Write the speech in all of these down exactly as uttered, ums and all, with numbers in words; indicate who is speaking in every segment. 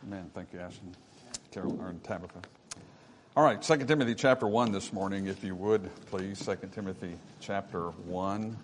Speaker 1: Amen. Thank you, Ashton. Carol, or Tabitha. All right, Second Timothy chapter one this morning, if you would, please. Second Timothy chapter one.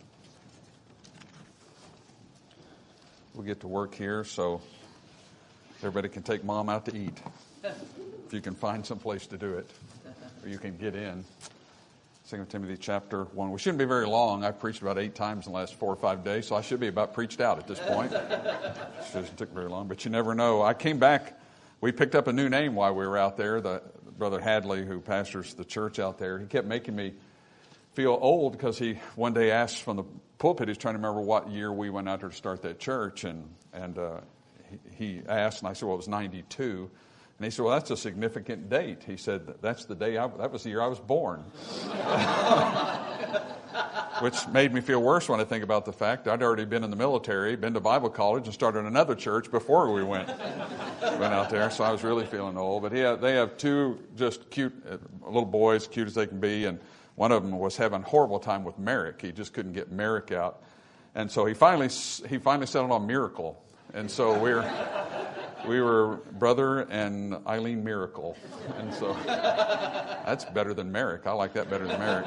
Speaker 1: We'll get to work here so everybody can take Mom out to eat. If you can find some place to do it, or you can get in. Second Timothy chapter one. We shouldn't be very long. I've preached about eight times in the last four or five days, so I should be about preached out at this point. It doesn't take very long, but you never know. I came back. We picked up a new name while we were out there. The Brother Hadley, who pastors the church out there, he kept making me feel old because he one day asked from the pulpit, he's trying to remember what year we went out there to start that church, and and uh, he, he asked, and I said, well, it was ninety-two. And he said, well, that's a significant date. He said, that's the day, I, that was the year I was born. Which made me feel worse when I think about the fact I'd already been in the military, been to Bible college, and started another church before we went went out there. So I was really feeling old. But he had, they have two just cute uh, little boys, cute as they can be, and one of them was having a horrible time with Merrick. He just couldn't get Merrick out. And so he finally he finally settled on Miracle. And so we're... We were Brother and Eileen Miracle. And so that's better than Merrick. I like that better than Merrick.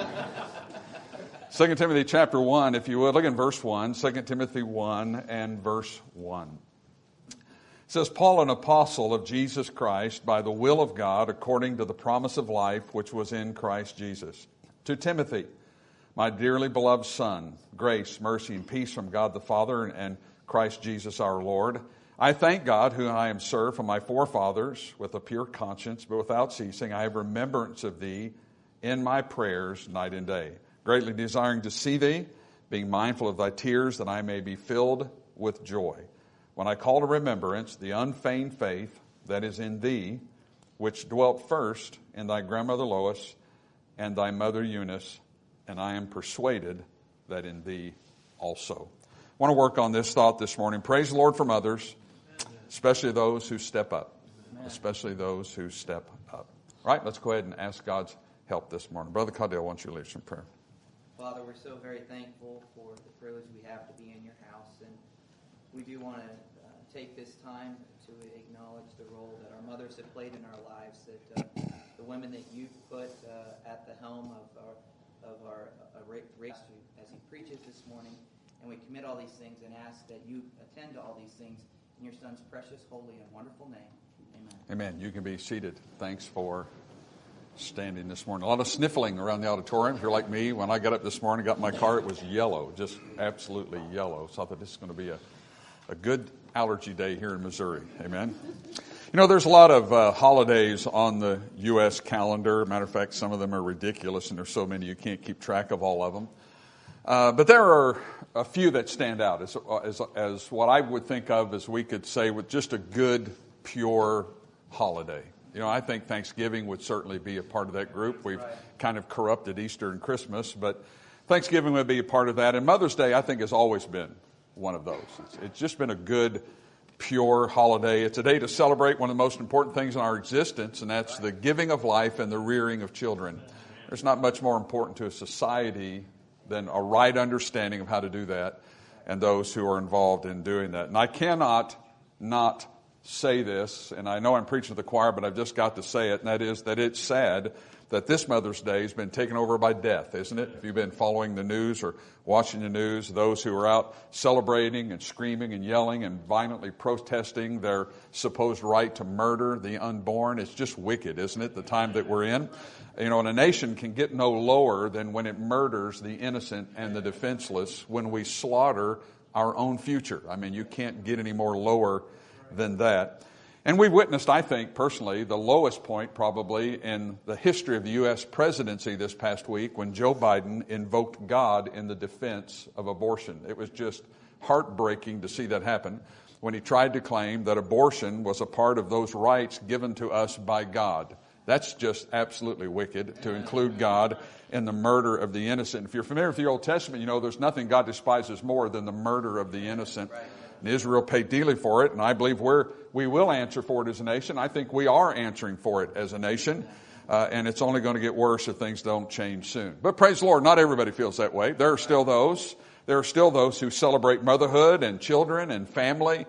Speaker 1: Second Timothy chapter one, if you would. Look in verse one. Second Timothy one and verse one. It says, Paul, an apostle of Jesus Christ, by the will of God, according to the promise of life which was in Christ Jesus. To Timothy, my dearly beloved son, grace, mercy, and peace from God the Father and Christ Jesus our Lord. I thank God, whom I am served from my forefathers, with a pure conscience, but without ceasing. I have remembrance of thee in my prayers night and day, greatly desiring to see thee, being mindful of thy tears, that I may be filled with joy. When I call to remembrance the unfeigned faith that is in thee, which dwelt first in thy grandmother Lois and thy mother Eunice, and I am persuaded that in thee also. I want to work on this thought this morning. Praise the Lord for mothers. Especially those who step up. Amen. Especially those who step up. All right, let's go ahead and ask God's help this morning. Brother Caudell, why don't you lead us in prayer?
Speaker 2: Father, we're so very thankful for the privilege we have to be in your house. And we do want to uh, take this time to acknowledge the role that our mothers have played in our lives, that uh, the women that you've put uh, at the helm of our, of our uh, race as he preaches this morning. And we commit all these things and ask that you attend to all these things in your Son's precious, holy, and wonderful name. Amen.
Speaker 1: Amen. You can be seated. Thanks for standing this morning. A lot of sniffling around the auditorium. If you're like me, when I got up this morning, got in my car, it was yellow, just absolutely yellow. So I thought this is going to be a, a good allergy day here in Missouri. Amen. You know, there's a lot of uh, holidays on the U S calendar. Matter of fact, some of them are ridiculous, and there's so many you can't keep track of all of them. Uh, but there are a few that stand out as, as as what I would think of as we could say with just a good, pure holiday. You know, I think Thanksgiving would certainly be a part of that group. We've right. kind of corrupted Easter and Christmas, but Thanksgiving would be a part of that. And Mother's Day, I think, has always been one of those. It's, it's just been a good, pure holiday. It's a day to celebrate one of the most important things in our existence, and that's the giving of life and the rearing of children. There's not much more important to a society than a right understanding of how to do that and those who are involved in doing that. And I cannot not say this, and I know I'm preaching to the choir, but I've just got to say it, and that is that it's sad that this Mother's Day has been taken over by death, isn't it? If you've been following the news or watching the news, those who are out celebrating and screaming and yelling and violently protesting their supposed right to murder the unborn, it's just wicked, isn't it, the time that we're in? You know, and a nation can get no lower than when it murders the innocent and the defenseless, when we slaughter our own future. I mean, you can't get any more lower than that. And we witnessed, I think, personally, the lowest point probably in the history of the U S presidency this past week when Joe Biden invoked God in the defense of abortion. It was just heartbreaking to see that happen when he tried to claim that abortion was a part of those rights given to us by God. That's just absolutely wicked, to include God in the murder of the innocent. If you're familiar with the Old Testament, you know there's nothing God despises more than the murder of the innocent. And Israel paid dearly for it, and I believe we're, we will answer for it as a nation. I think we are answering for it as a nation, uh, and it's only going to get worse if things don't change soon. But praise the Lord, not everybody feels that way. There are still those. There are still those who celebrate motherhood and children and family.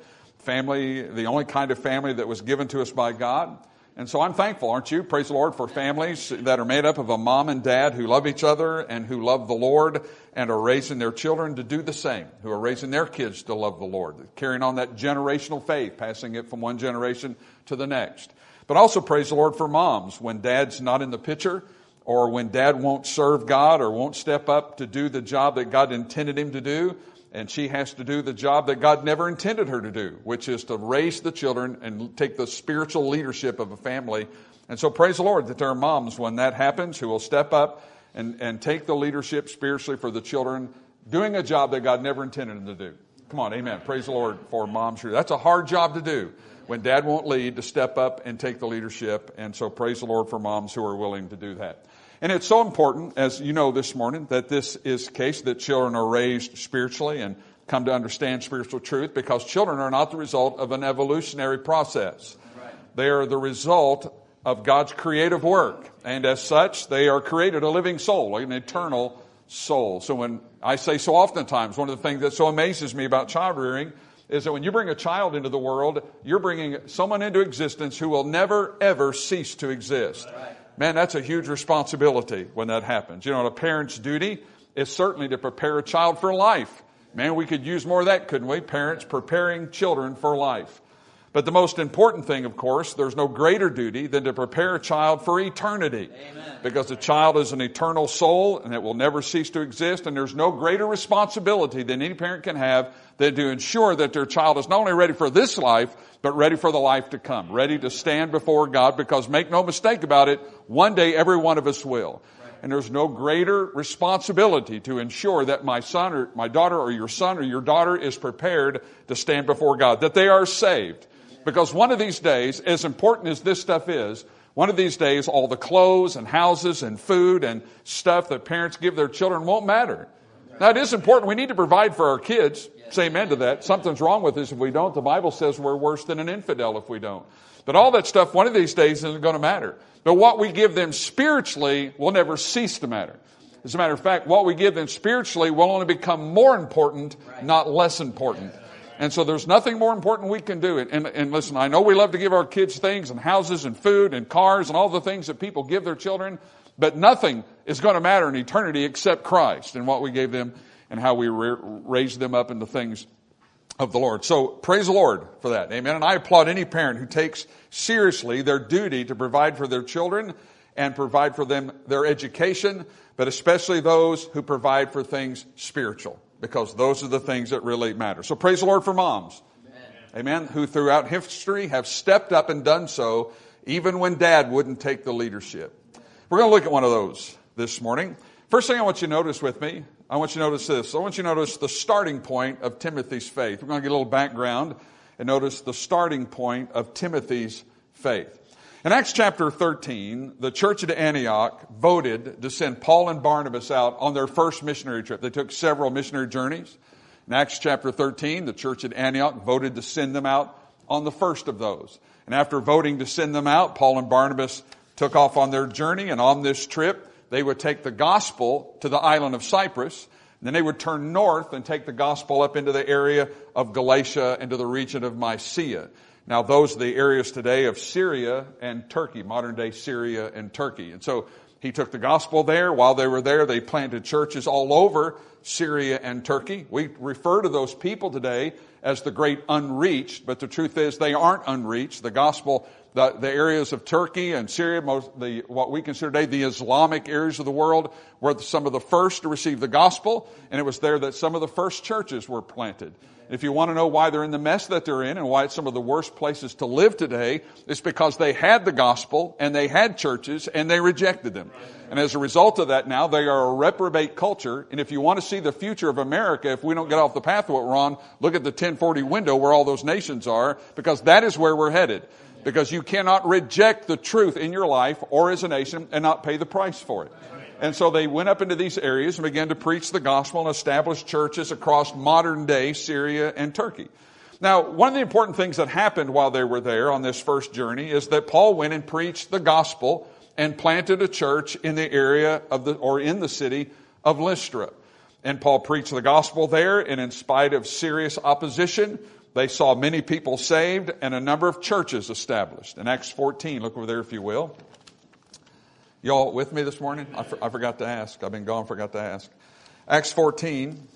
Speaker 1: family, the only kind of family that was given to us by God. And so I'm thankful, aren't you? Praise the Lord for families that are made up of a mom and dad who love each other and who love the Lord and are raising their children to do the same, who are raising their kids to love the Lord, carrying on that generational faith, passing it from one generation to the next. But also praise the Lord for moms when dad's not in the picture, or when dad won't serve God or won't step up to do the job that God intended him to do, and she has to do the job that God never intended her to do, which is to raise the children and take the spiritual leadership of a family. And so praise the Lord that there are moms when that happens who will step up and, and take the leadership spiritually for the children, doing a job that God never intended them to do. Come on, amen. Praise the Lord for moms. That's a hard job to do when dad won't lead, to step up and take the leadership. And so praise the Lord for moms who are willing to do that. And it's so important, as you know this morning, that this is the case, that children are raised spiritually and come to understand spiritual truth, because children are not the result of an evolutionary process. Right. They are the result of God's creative work. And as such, they are created a living soul, an eternal soul. So when I say so oftentimes, one of the things that so amazes me about child rearing is that when you bring a child into the world, you're bringing someone into existence who will never, ever cease to exist. Right. Man, that's a huge responsibility when that happens. You know, a parent's duty is certainly to prepare a child for life. Man, we could use more of that, couldn't we? Parents preparing children for life. But the most important thing, of course, there's no greater duty than to prepare a child for eternity. Amen. Because the child is an eternal soul and it will never cease to exist. And there's no greater responsibility than any parent can have than to ensure that their child is not only ready for this life, but ready for the life to come, ready to stand before God, because make no mistake about it, one day every one of us will. Right. And there's no greater responsibility to ensure that my son or my daughter or your son or your daughter is prepared to stand before God, that they are saved. Because one of these days, as important as this stuff is, one of these days all the clothes and houses and food and stuff that parents give their children won't matter. Now, it is important. We need to provide for our kids. Say amen to that. Something's wrong with us if we don't. The Bible says we're worse than an infidel if we don't. But all that stuff, one of these days, isn't going to matter. But what we give them spiritually will never cease to matter. As a matter of fact, what we give them spiritually will only become more important, not less important. And so there's nothing more important we can do. And, and listen, I know we love to give our kids things and houses and food and cars and all the things that people give their children, but nothing is going to matter in eternity except Christ and what we gave them and how we ra- raised them up in the things of the Lord. So praise the Lord for that. Amen. And I applaud any parent who takes seriously their duty to provide for their children and provide for them their education, but especially those who provide for things spiritual, because those are the things that really matter. So praise the Lord for moms. Amen. Amen. Who throughout history have stepped up and done so, even when dad wouldn't take the leadership. We're going to look at one of those this morning. First thing I want you to notice with me, I want you to notice this. I want you to notice the starting point of Timothy's faith. We're going to get a little background and notice the starting point of Timothy's faith. In Acts chapter thirteen, the church at Antioch voted to send Paul and Barnabas out on their first missionary trip. They took several missionary journeys. In Acts chapter thirteen, the church at Antioch voted to send them out on the first of those. And after voting to send them out, Paul and Barnabas took off on their journey, and on this trip, they would take the gospel to the island of Cyprus. And then they would turn north and take the gospel up into the area of Galatia and to the region of Mysia. Now, those are the areas today of Syria and Turkey, modern-day Syria and Turkey. And so he took the gospel there. While they were there, they planted churches all over Syria and Turkey. We refer to those people today as the great unreached, but the truth is they aren't unreached. The gospel, the, the areas of Turkey and Syria, most the what we consider today the Islamic areas of the world, were some of the first to receive the gospel, and it was there that some of the first churches were planted. If you want to know why they're in the mess that they're in and why it's some of the worst places to live today, it's because they had the gospel and they had churches and they rejected them. And as a result of that now, they are a reprobate culture. And if you want to see the future of America, if we don't get off the path of what we're on, look at the ten forty window where all those nations are, because that is where we're headed. Because you cannot reject the truth in your life or as a nation and not pay the price for it. And so they went up into these areas and began to preach the gospel and establish churches across modern-day Syria and Turkey. Now, one of the important things that happened while they were there on this first journey is that Paul went and preached the gospel and planted a church in the area of the, or in the city of Lystra. And Paul preached the gospel there, and in spite of serious opposition, They saw many people saved and a number of churches established. In Acts fourteen, look over there if you will. Y'all with me this morning? I, for, I forgot to ask. I've been gone, forgot to ask. Acts fourteen,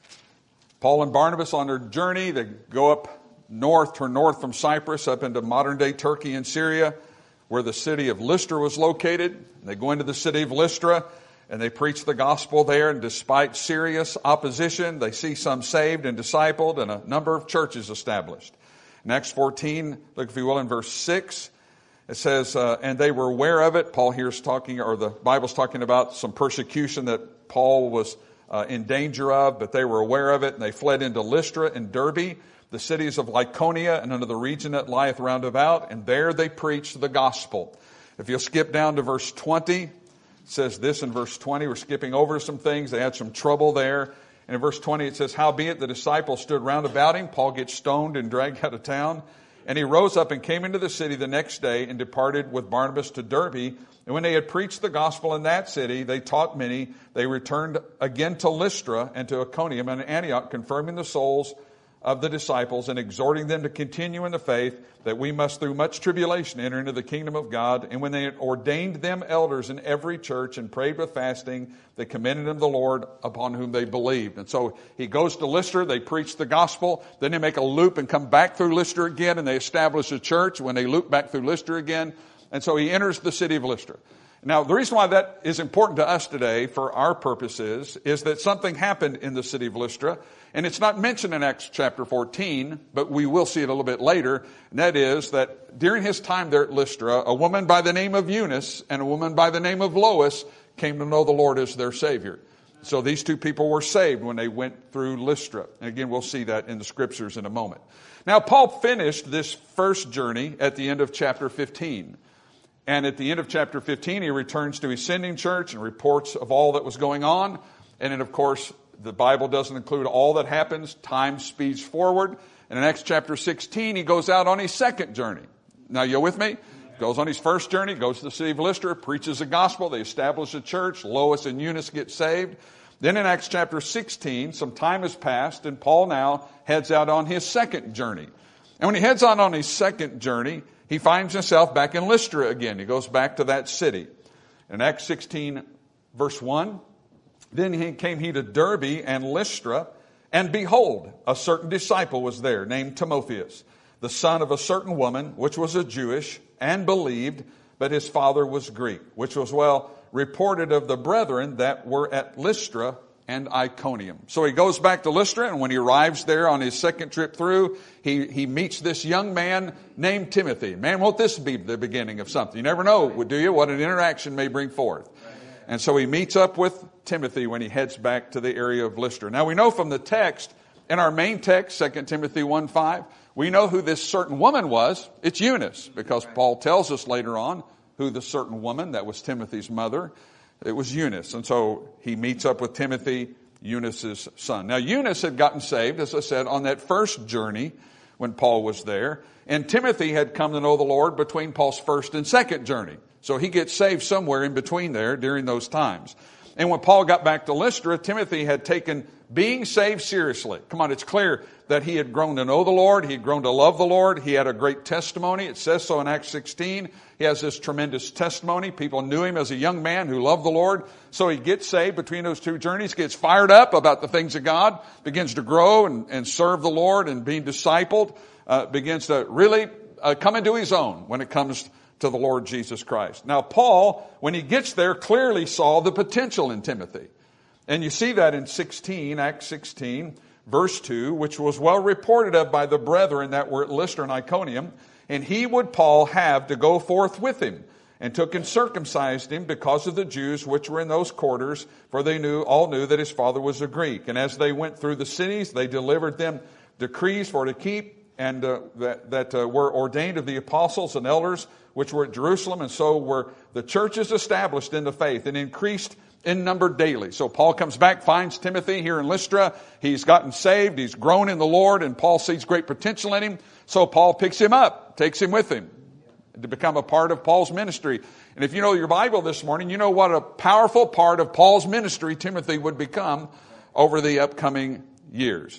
Speaker 1: Paul and Barnabas on their journey, they go up north, turn north from Cyprus up into modern-day Turkey and Syria, where the city of Lystra was located. They go into the city of Lystra, and they preach the gospel there, and despite serious opposition, they see some saved and discipled and a number of churches established. In Acts fourteen, look if you will in verse six, it says, uh, and they were aware of it. Paul here's talking, or the Bible's talking about some persecution that Paul was uh, in danger of, but they were aware of it, and they fled into Lystra and Derbe, the cities of Lycaonia, and unto the region that lieth round about, and there they preached the gospel. If you'll skip down to verse twenty, it says this in verse twenty. We're skipping over some things. They had some trouble there. And in verse twenty it says, howbeit the disciples stood round about him. Paul gets stoned and dragged out of town. And he rose up and came into the city the next day and departed with Barnabas to Derbe. And when they had preached the gospel in that city, they taught many. They returned again to Lystra and to Iconium and Antioch, confirming the souls of the disciples and exhorting them to continue in the faith, that we must through much tribulation enter into the kingdom of God. And when they had ordained them elders in every church and prayed with fasting, they commended them the Lord upon whom they believed. And so he goes to Lystra, they preach the gospel, then they make a loop and come back through Lystra again, and they establish a church when they loop back through Lystra again. And so he enters the city of Lystra. Now, the reason why that is important to us today for our purposes is that something happened in the city of Lystra, and it's not mentioned in Acts chapter fourteen, but we will see it a little bit later, and that is that during his time there at Lystra, a woman by the name of Eunice and a woman by the name of Lois came to know the Lord as their Savior. So these two people were saved when they went through Lystra. And again, we'll see that in the scriptures in a moment. Now, Paul finished this first journey at the end of chapter fifteen. And at the end of chapter fifteen, he returns to his sending church and reports of all that was going on. And then, of course, the Bible doesn't include all that happens. Time speeds forward. And in Acts chapter sixteen, he goes out on his second journey. Now, you with me? Goes on his first journey, goes to the city of Lystra, preaches the gospel. They establish a church. Lois and Eunice get saved. Then in Acts chapter sixteen, some time has passed, and Paul now heads out on his second journey. And when he heads on on his second journey, he finds himself back in Lystra again. He goes back to that city. In Acts sixteen, verse one, then he came he to Derbe and Lystra, and behold, a certain disciple was there, named Timotheus, the son of a certain woman, which was a Jewish, and believed, but his father was Greek, which was well reported of the brethren that were at Lystra and Iconium. So he goes back to Lystra, and when he arrives there on his second trip through, he, he meets this young man named Timothy. Man, won't this be the beginning of something? You never know, do you, what an interaction may bring forth. And so he meets up with Timothy when he heads back to the area of Lystra. Now we know from the text, in our main text, Second Timothy one five, we know who this certain woman was. It's Eunice, because Paul tells us later on who the certain woman, that was Timothy's mother, it was Eunice. And so he meets up with Timothy, Eunice's son. Now Eunice had gotten saved, as I said, on that first journey when Paul was there. And Timothy had come to know the Lord between Paul's first and second journey. So he gets saved somewhere in between there during those times. And when Paul got back to Lystra, Timothy had taken being saved seriously. Come on, it's clear that he had grown to know the Lord. He had grown to love the Lord. He had a great testimony. It says so in Acts sixteen. He has this tremendous testimony. People knew him as a young man who loved the Lord. So he gets saved between those two journeys, gets fired up about the things of God, begins to grow and, and serve the Lord and being discipled, uh, begins to really uh, come into his own when it comes to the Lord Jesus Christ. Now, Paul, when he gets there, clearly saw the potential in Timothy. And you see that in sixteen, Acts sixteen, verse two, which was well reported of by the brethren that were at Lystra and Iconium. And he would Paul have to go forth with him, and took and circumcised him because of the Jews which were in those quarters, for they knew, all knew that his father was a Greek. And as they went through the cities, they delivered them decrees for to keep, and uh, that, that uh, were ordained of the apostles and elders which were at Jerusalem. And so were the churches established in the faith and increased in number daily. So Paul comes back, finds Timothy here in Lystra. He's gotten saved. He's grown in the Lord, and Paul sees great potential in him. So Paul picks him up, takes him with him to become a part of Paul's ministry. And if you know your Bible this morning, you know what a powerful part of Paul's ministry Timothy would become over the upcoming years.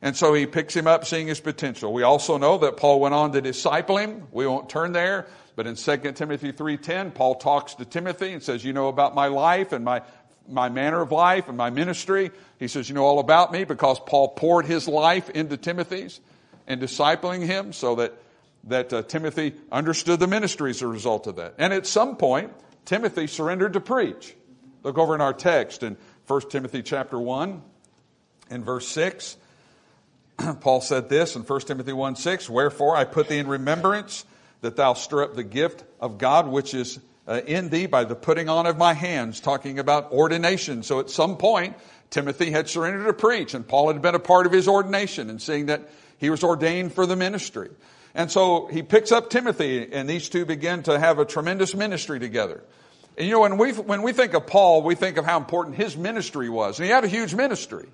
Speaker 1: And so he picks him up, seeing his potential. We also know that Paul went on to disciple him. We won't turn there, but in Second Timothy three ten, Paul talks to Timothy and says, you know about my life and my, my manner of life and my ministry. He says, you know all about me, because Paul poured his life into Timothy's and discipling him so that, that uh, Timothy understood the ministry as a result of that. And at some point, Timothy surrendered to preach. Look over in our text in First Timothy chapter one and verse six. Paul said this in First Timothy one six, wherefore I put thee in remembrance that thou stir up the gift of God which is uh, in thee by the putting on of my hands, talking about ordination. So at some point, Timothy had surrendered to preach, and Paul had been a part of his ordination and seeing that he was ordained for the ministry. And so he picks up Timothy, and these two begin to have a tremendous ministry together. And you know, when we, when we think of Paul, we think of how important his ministry was. And he had a huge ministry.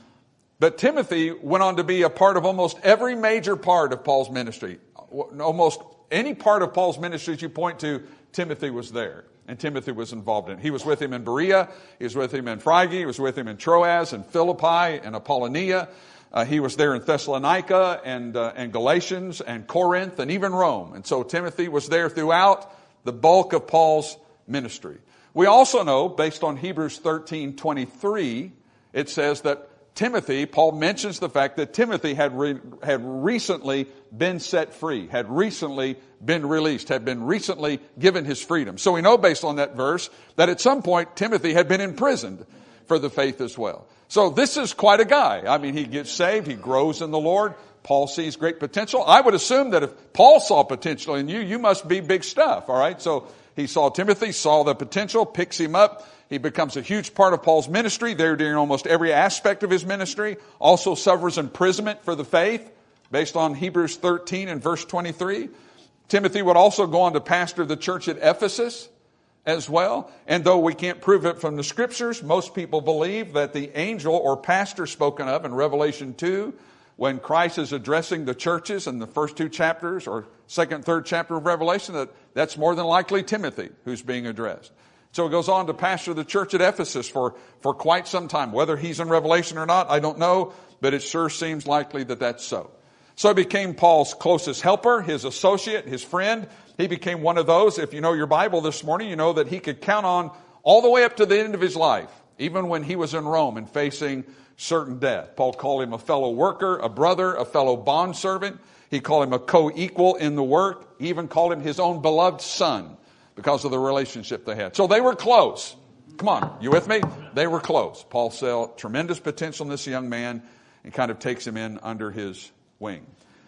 Speaker 1: But Timothy went on to be a part of almost every major part of Paul's ministry. Almost any part of Paul's ministry that you point to, Timothy was there. And Timothy was involved in it. He was with him in Berea. He was with him in Phrygia. He was with him in Troas and Philippi and Apollonia. Uh, he was there in Thessalonica and, uh, and Galatians and Corinth and even Rome. And so Timothy was there throughout the bulk of Paul's ministry. We also know, based on Hebrews thirteen twenty-three, it says that Timothy, Paul mentions the fact that Timothy had re, had recently been set free, had recently been released, had been recently given his freedom. So we know based on that verse that at some point Timothy had been imprisoned for the faith as well. So this is quite a guy. I mean, he gets saved, he grows in the Lord. Paul sees great potential. I would assume that if Paul saw potential in you, you must be big stuff, all right? So he saw Timothy, saw the potential, picks him up. He becomes a huge part of Paul's ministry there during almost every aspect of his ministry. Also suffers imprisonment for the faith based on Hebrews thirteen and verse twenty-three. Timothy would also go on to pastor the church at Ephesus as well. And though we can't prove it from the scriptures, most people believe that the angel or pastor spoken of in Revelation two, when Christ is addressing the churches in the first two chapters or second, third chapter of Revelation, that that's more than likely Timothy who's being addressed. So he goes on to pastor the church at Ephesus for, for quite some time. Whether he's in Revelation or not, I don't know, but it sure seems likely that that's so. So he became Paul's closest helper, his associate, his friend. He became one of those. If you know your Bible this morning, you know that he could count on all the way up to the end of his life, even when he was in Rome and facing certain death. Paul called him a fellow worker, a brother, a fellow bondservant. He called him a co-equal in the work. He even called him his own beloved son, because of the relationship they had. So they were close. Come on, you with me? They were close. Paul saw tremendous potential in this young man and kind of takes him in under his wing.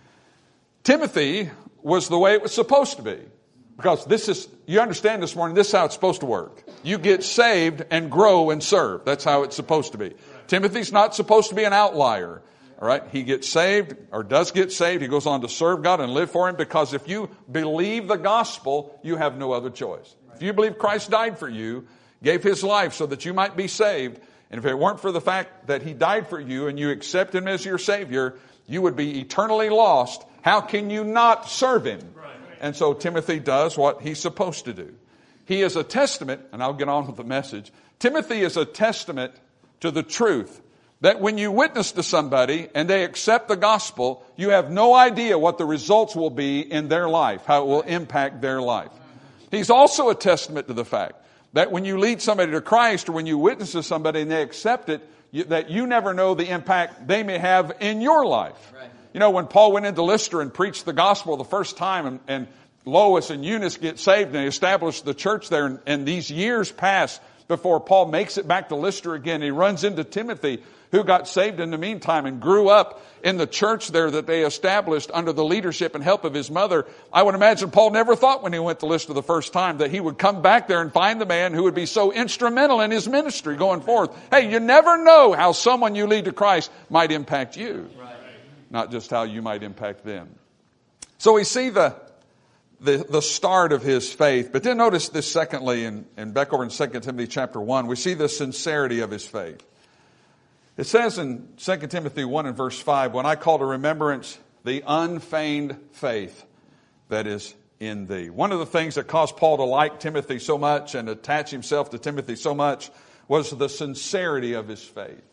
Speaker 1: Timothy was the way it was supposed to be. Because this is, you understand this morning, this is how it's supposed to work. You get saved and grow and serve. That's how it's supposed to be. Timothy's not supposed to be an outlier. All right, he gets saved or does get saved. He goes on to serve God and live for him, because if you believe the gospel, you have no other choice. If you believe Christ died for you, gave his life so that you might be saved, and if it weren't for the fact that he died for you and you accept him as your Savior, you would be eternally lost. How can you not serve him? And so Timothy does what he's supposed to do. He is a testament, and I'll get on with the message. Timothy is a testament to the truth that when you witness to somebody and they accept the gospel, you have no idea what the results will be in their life, how it will impact their life. He's also a testament to the fact that when you lead somebody to Christ or when you witness to somebody and they accept it, you, that you never know the impact they may have in your life. Right. You know, when Paul went into Lystra and preached the gospel the first time, and, and Lois and Eunice get saved and they established the church there, and, and these years pass before Paul makes it back to Lystra again. He runs into Timothy, who got saved in the meantime and grew up in the church there that they established under the leadership and help of his mother. I would imagine Paul never thought when he went to Lystra the first time that he would come back there and find the man who would be so instrumental in his ministry going forth. Hey, you never know how someone you lead to Christ might impact you, right. Not just how you might impact them. So we see the The, the start of his faith. But then notice this secondly, and, and back over in Second Timothy chapter one, we see the sincerity of his faith. It says in Second Timothy one and verse five, when I call to remembrance the unfeigned faith that is in thee. One of the things that caused Paul to like Timothy so much and attach himself to Timothy so much was the sincerity of his faith.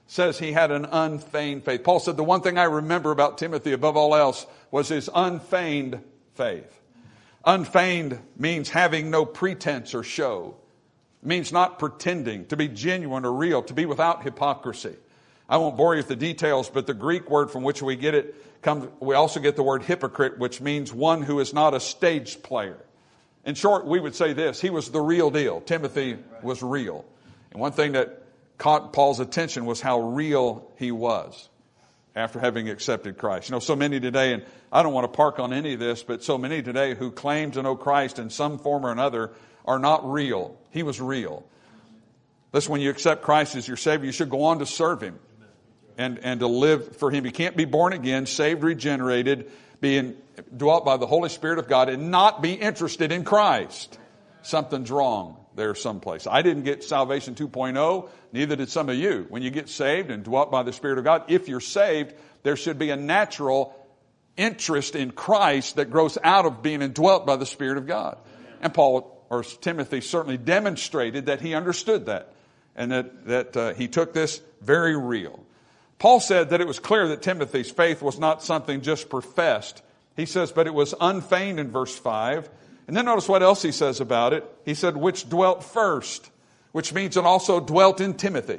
Speaker 1: says he had an unfeigned faith. Paul said, the one thing I remember about Timothy above all else was his unfeigned faith. Unfeigned means having no pretense or show. It means not pretending, to be genuine or real, to be without hypocrisy. I won't bore you with the details, but the Greek word from which we get it, comes, we also get the word hypocrite, which means one who is not a stage player. In short, we would say this: he was the real deal. Timothy was real. And one thing that caught Paul's attention was how real he was after having accepted Christ. You know, so many today, and I don't want to park on any of this, but so many today who claim to know Christ in some form or another are not real. He was real. Listen, when you accept Christ as your Savior, you should go on to serve Him and, and to live for Him. You can't be born again, saved, regenerated, being dwelt by the Holy Spirit of God and not be interested in Christ. Something's wrong there someplace. I didn't get salvation two point oh, neither did some of you. When you get saved and dwelt by the Spirit of God, if you're saved, there should be a natural interest in Christ that grows out of being indwelt by the Spirit of God. And Paul, or Timothy, certainly demonstrated that he understood that and that, that uh, he took this very real. Paul said that it was clear that Timothy's faith was not something just professed. He says, but it was unfeigned in verse five. And then notice what else he says about it. He said, which dwelt first, which means it also dwelt in Timothy.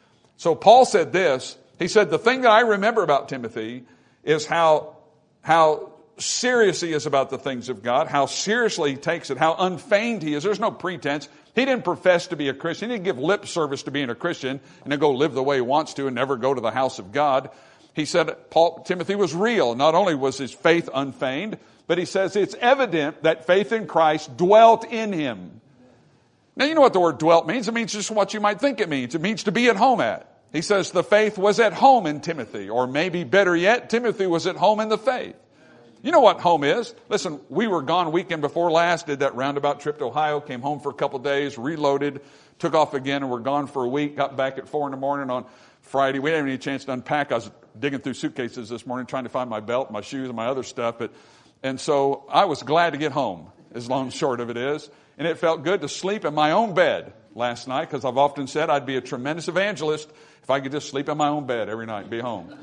Speaker 1: So Paul said this. He said, the thing that I remember about Timothy is how, how serious he is about the things of God, how seriously he takes it, how unfeigned he is. There's no pretense. He didn't profess to be a Christian. He didn't give lip service to being a Christian and then go live the way he wants to and never go to the house of God. He said Paul, Timothy was real. Not only was his faith unfeigned, but he says it's evident that faith in Christ dwelt in him. Now, you know what the word dwelt means. It means just what you might think it means. It means to be at home at. He says the faith was at home in Timothy, or maybe better yet, Timothy was at home in the faith. You know what home is. Listen, we were gone weekend before last, did that roundabout trip to Ohio, came home for a couple days, reloaded, took off again, and we're gone for a week, got back at four in the morning on Friday. We didn't have any chance to unpack. I was digging through suitcases this morning trying to find my belt, my shoes, and my other stuff. But And so I was glad to get home, as long and short of it is. And it felt good to sleep in my own bed last night, because I've often said I'd be a tremendous evangelist if I could just sleep in my own bed every night and be home.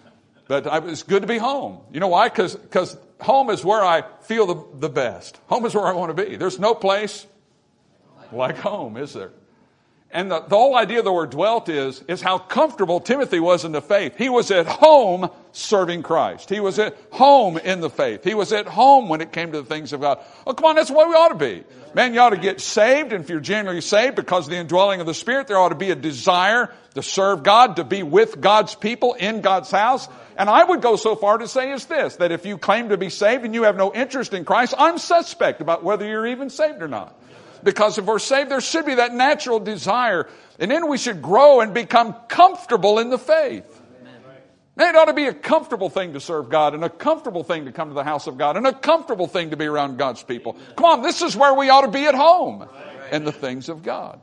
Speaker 1: But I, it's good to be home. You know why? Because because home is where I feel the, the best. Home is where I want to be. There's no place like home, is there? And the, the whole idea of the word dwelt is, is how comfortable Timothy was in the faith. He was at home serving Christ. He was at home in the faith. He was at home when it came to the things of God. Oh, come on, that's the way we ought to be. Man, you ought to get saved, and if you're genuinely saved because of the indwelling of the Spirit, there ought to be a desire to serve God, to be with God's people in God's house. And I would go so far to say is this, that if you claim to be saved and you have no interest in Christ, I'm suspect about whether you're even saved or not. Because if we're saved, there should be that natural desire. And then we should grow and become comfortable in the faith. Man, it ought to be a comfortable thing to serve God, and a comfortable thing to come to the house of God, and a comfortable thing to be around God's people. Come on, this is where we ought to be at home in the things of God.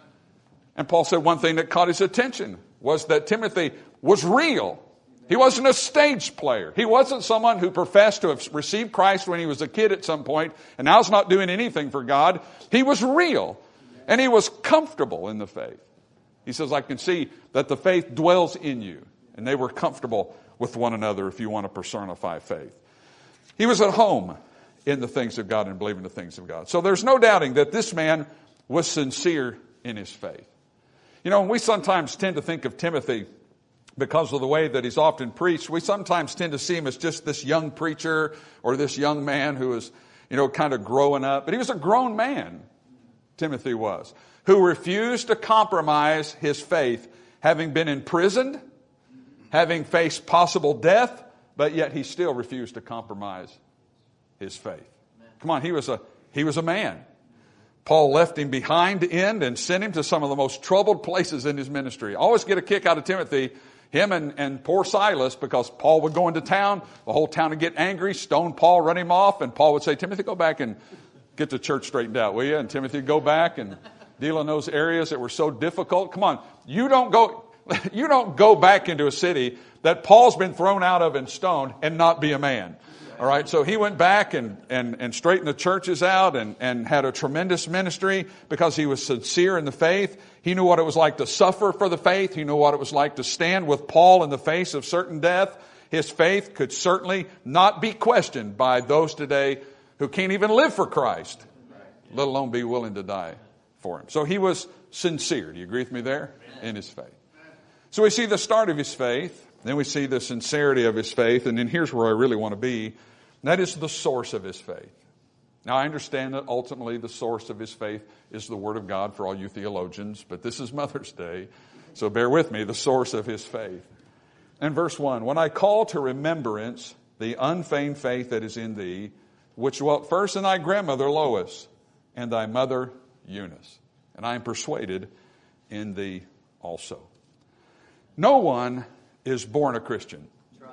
Speaker 1: And Paul said one thing that caught his attention was that Timothy was real. He wasn't a stage player. He wasn't someone who professed to have received Christ when he was a kid at some point and now is not doing anything for God. He was real, and he was comfortable in the faith. He says, I can see that the faith dwells in you. And they were comfortable with one another, if you want to personify faith. He was at home in the things of God and believing the things of God. So there's no doubting that this man was sincere in his faith. You know, we sometimes tend to think of Timothy, because of the way that he's often preached, we sometimes tend to see him as just this young preacher or this young man who is, you know, kind of growing up. But he was a grown man, Timothy was, who refused to compromise his faith, having been imprisoned, having faced possible death, but yet he still refused to compromise his faith. Come on, he was a he was a man. Paul left him behind in and sent him to some of the most troubled places in his ministry. I always get a kick out of Timothy, him and, and poor Silas, because Paul would go into town, the whole town would get angry, stone Paul, run him off, and Paul would say, Timothy, go back and get the church straightened out, will you? And Timothy would go back and deal in those areas that were so difficult. Come on, you don't go... You don't go back into a city that Paul's been thrown out of and stoned and not be a man. All right, so he went back and, and, and straightened the churches out and, and had a tremendous ministry because he was sincere in the faith. He knew what it was like to suffer for the faith. He knew what it was like to stand with Paul in the face of certain death. His faith could certainly not be questioned by those today who can't even live for Christ, let alone be willing to die for him. So he was sincere. Do you agree with me there? In his faith. So we see the start of his faith. Then we see the sincerity of his faith. And then here's where I really want to be. And that is the source of his faith. Now, I understand that ultimately the source of his faith is the Word of God for all you theologians. But this is Mother's Day. So bear with me. The source of his faith. And verse one. When I call to remembrance the unfeigned faith that is in thee, which dwelt first in thy grandmother Lois and thy mother Eunice. And I am persuaded in thee also. No one is born a Christian.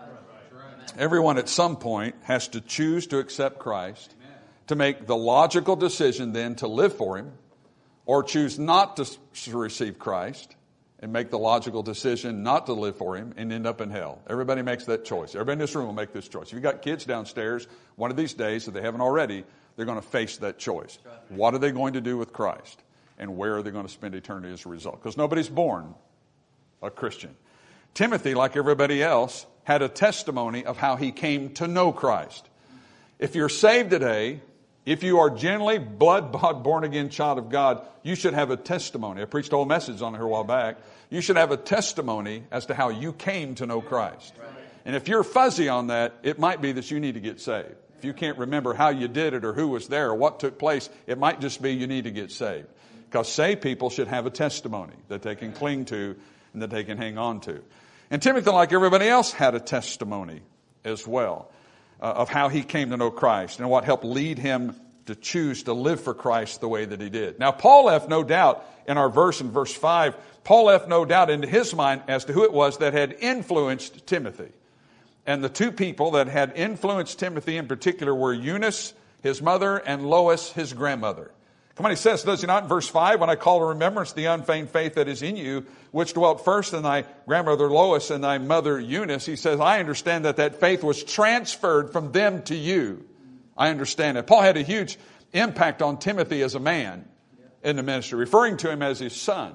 Speaker 1: Everyone at some point has to choose to accept Christ, to make the logical decision then to live for him, or choose not to receive Christ and make the logical decision not to live for him and end up in hell. Everybody makes that choice. Everybody in this room will make this choice. If you've got kids downstairs, one of these days, if they haven't already, they're going to face that choice. What are they going to do with Christ? And where are they going to spend eternity as a result? Because nobody's born a Christian. Timothy, like everybody else, had a testimony of how he came to know Christ. If you're saved today, if you are genuinely blood-bought, born-again child of God, you should have a testimony. I preached a whole message on it here a while back. You should have a testimony as to how you came to know Christ. And if you're fuzzy on that, it might be that you need to get saved. If you can't remember how you did it or who was there or what took place, it might just be you need to get saved. Because saved people should have a testimony that they can cling to and that they can hang on to. And Timothy, like everybody else, had a testimony as well uh, of how he came to know Christ and what helped lead him to choose to live for Christ the way that he did. Now, Paul left no doubt in our verse in verse five, Paul left no doubt into his mind as to who it was that had influenced Timothy. And the two people that had influenced Timothy in particular were Eunice, his mother, and Lois, his grandmother. Come on, he says, does he not in verse five, when I call to remembrance the unfeigned faith that is in you, which dwelt first in thy grandmother Lois and thy mother Eunice, he says, I understand that that faith was transferred from them to you. I understand it. Paul had a huge impact on Timothy as a man in the ministry, referring to him as his son.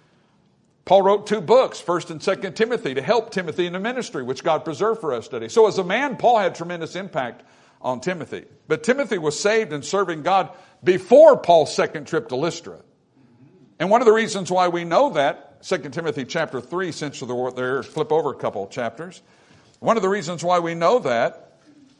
Speaker 1: Paul wrote two books, First and Second Timothy, to help Timothy in the ministry, which God preserved for us today. So as a man, Paul had tremendous impact on Timothy. But Timothy was saved and serving God before Paul's second trip to Lystra. And one of the reasons why we know that, Second Timothy chapter three, since they're there, flip over a couple chapters. One of the reasons why we know that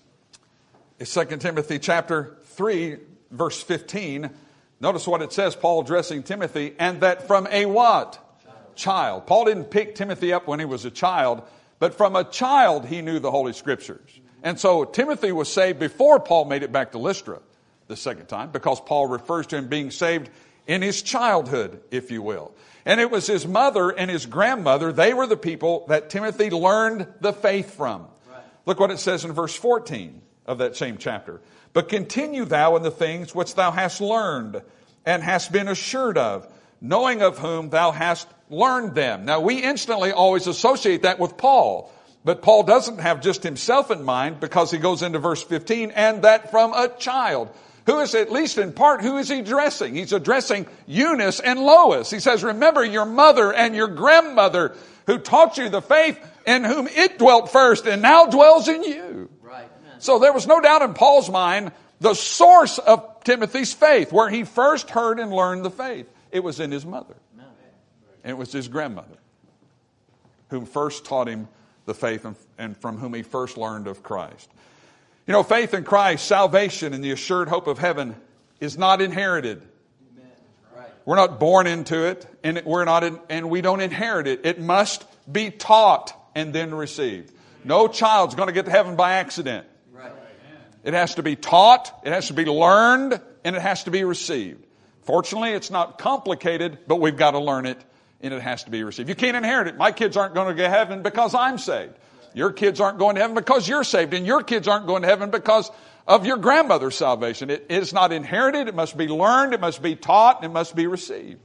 Speaker 1: is Second Timothy chapter three, verse fifteen. Notice what it says, Paul addressing Timothy, and that from a what? Child. child. Paul didn't pick Timothy up when he was a child, but from a child he knew the Holy Scriptures. And so Timothy was saved before Paul made it back to Lystra the second time, because Paul refers to him being saved in his childhood, if you will. And it was his mother and his grandmother, they were the people that Timothy learned the faith from. Right. Look what it says in verse fourteen of that same chapter. But continue thou in the things which thou hast learned and hast been assured of, knowing of whom thou hast learned them. Now we instantly always associate that with Paul. But Paul doesn't have just himself in mind, because he goes into verse fifteen, and that from a child. Who is, at least in part, who is he addressing? He's addressing Eunice and Lois. He says, remember your mother and your grandmother who taught you the faith, in whom it dwelt first and now dwells in you. Right. So there was no doubt in Paul's mind the source of Timothy's faith, where he first heard and learned the faith. It was in his mother. And it was his grandmother whom first taught him the faith, and from whom he first learned of Christ. You know, faith in Christ, salvation, and the assured hope of heaven is not inherited. Amen. Right. We're not born into it, and we're not in, and we don't inherit it. It must be taught and then received. No child's going to get to heaven by accident. Right. It has to be taught, it has to be learned, and it has to be received. Fortunately, it's not complicated, but we've got to learn it, and it has to be received. You can't inherit it. My kids aren't going to get to heaven because I'm saved. Your kids aren't going to heaven because you're saved. And your kids aren't going to heaven because of your grandmother's salvation. It is not inherited. It must be learned. It must be taught. And it must be received.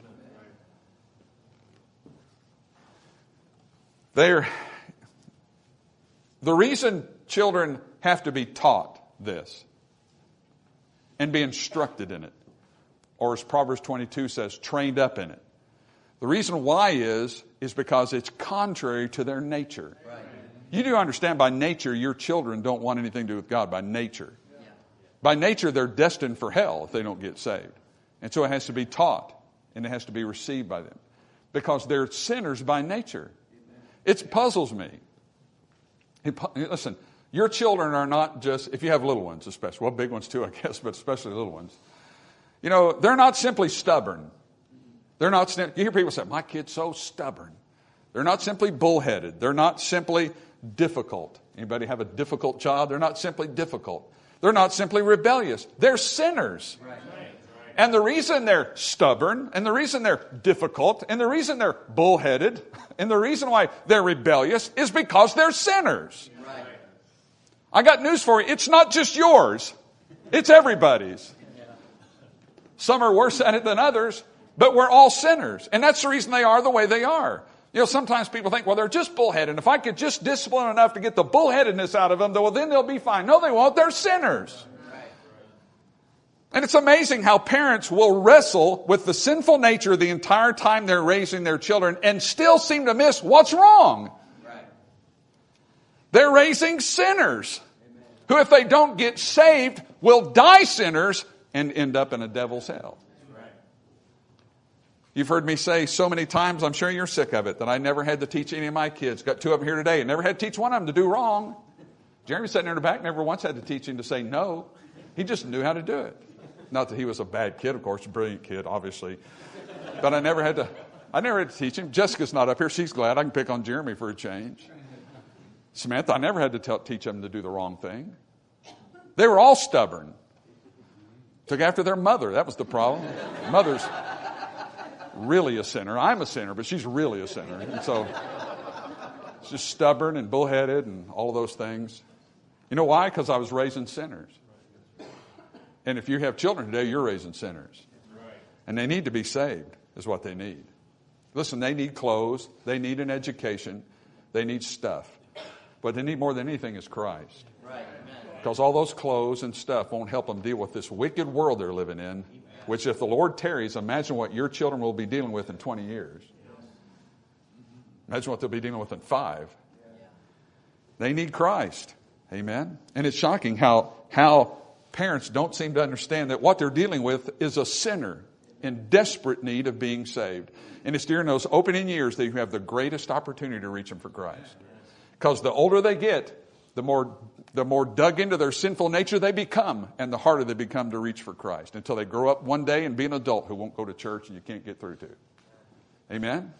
Speaker 1: They're, the reason children have to be taught this and be instructed in it. Or as Proverbs twenty-two says, trained up in it. The reason why is, is because it's contrary to their nature. Right. You do understand by nature your children don't want anything to do with God, by nature. Yeah. By nature they're destined for hell if they don't get saved. And so it has to be taught and it has to be received by them. Because they're sinners by nature. It puzzles me. Listen, your children are not just, if you have little ones especially, well, big ones too, I guess, but especially little ones. You know, they're not simply stubborn. They're not, you hear people say, my kid's so stubborn. They're not simply bullheaded. They're not simply difficult. Anybody have a difficult child? They're not simply difficult. They're not simply rebellious. They're sinners. Right. And the reason they're stubborn, and the reason they're difficult, and the reason they're bullheaded, and the reason why they're rebellious is because they're sinners. Right. I got news for you. It's not just yours. It's everybody's. Some are worse at it than others, but we're all sinners. And that's the reason they are the way they are. You know, sometimes people think, well, they're just bullheaded. If I could just discipline enough to get the bullheadedness out of them, well, then they'll be fine. No, they won't. They're sinners. And it's amazing how parents will wrestle with the sinful nature the entire time they're raising their children and still seem to miss what's wrong. Right. They're raising sinners who, if they don't get saved, will die sinners and end up in a devil's hell. Right. You've heard me say so many times, I'm sure you're sick of it, that I never had to teach any of my kids. Got two of them here today and never had to teach one of them to do wrong. Jeremy sitting there in the back, never once had to teach him to say no. He just knew how to do it. Not that he was a bad kid, of course, a brilliant kid, obviously. But I never had to, I never had to teach him. Jessica's not up here. She's glad. I can pick on Jeremy for a change. Samantha, I never had to tell, teach them to do the wrong thing. They were all stubborn. Took after their mother. That was the problem. Mother's really a sinner. I'm a sinner, but she's really a sinner. And so she's just stubborn and bullheaded and all of those things. You know why? Because I was raising sinners. And if you have children today, you're raising sinners. And they need to be saved, is what they need. Listen, they need clothes. They need an education. They need stuff. What they need more than anything is Christ. Right. Because all those clothes and stuff won't help them deal with this wicked world they're living in, which if the Lord tarries, imagine what your children will be dealing with in twenty years. Imagine what they'll be dealing with in five. They need Christ. Amen. And it's shocking how, how parents don't seem to understand that what they're dealing with is a sinner in desperate need of being saved. And it's during those opening years that you have the greatest opportunity to reach them for Christ. Because the older they get, the more the more dug into their sinful nature they become, and the harder they become to reach for Christ, until they grow up one day and be an adult who won't go to church and you can't get through to. Amen? Amen.